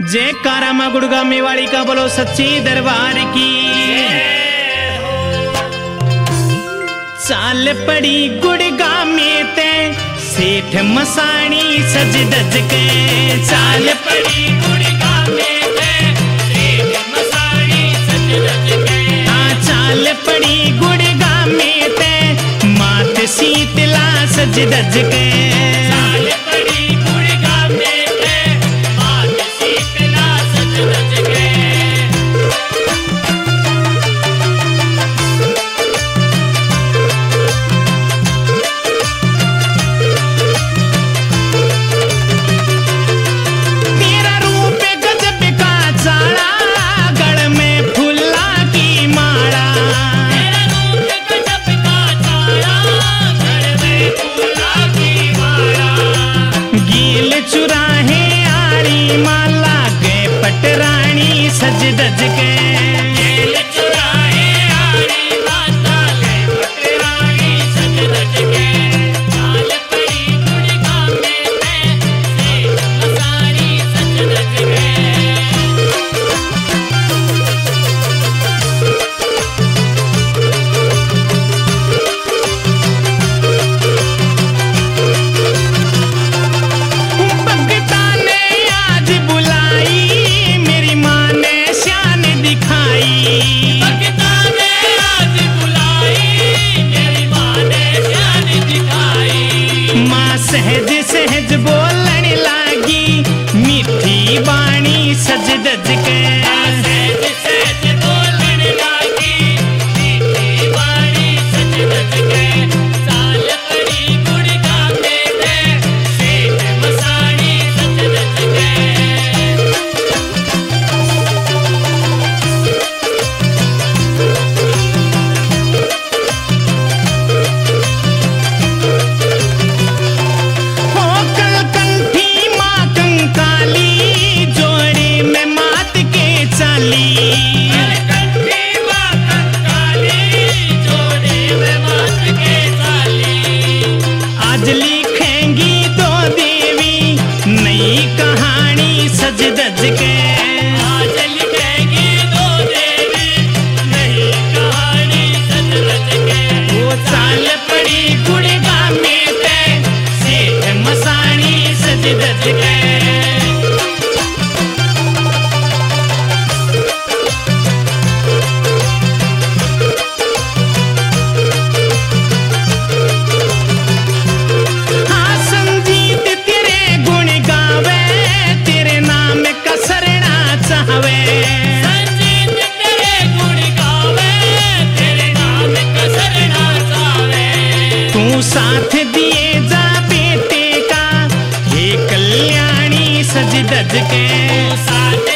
जयकारा मां गुड़गा मेवाड़ी का बोलो सच्ची दरबार की। चाल पड़ी गुड़गा में ते सेठ मसाणी सज दज के। चाल पड़ी गुड़गा में ते सेठ मसाणी सज दज के। हाँ चाल पड़ी गुड़गा में ते मात शीतला सज दज के। चाल पड़ी गुड़गा में ते मात शीतला सज दज के। सज दज के। चुराहे आड़ी माता ले पटरानी सज दज के। चाल पड़ी गुड़गा में ते सेठ मसाणी सज दज के। भगता ने आज बुलाई मेरी माँ ने शान दिखाई। भगता ने आज बुलाई मेरी माँ ने शान दिखाई। माँ सहज सहज बोलने लागी मीठी बाणी सज दज के। सहज सहज बोलने लागी मीठी बाणी सज दज के। चाल पड़ी गुड़गा में ते सेठ मसाणी सज दज के। आज लिखेंगी दो देवी नई कहानी सज दज के। आज लिखेंगी दो देवी नई कहानी सज दज के। वो चाल पड़ी गुड़गा में ते सेठ मसाणी सज दज के। साथ दिए जा बेटे का हे कल्याणी सज दज के। साथ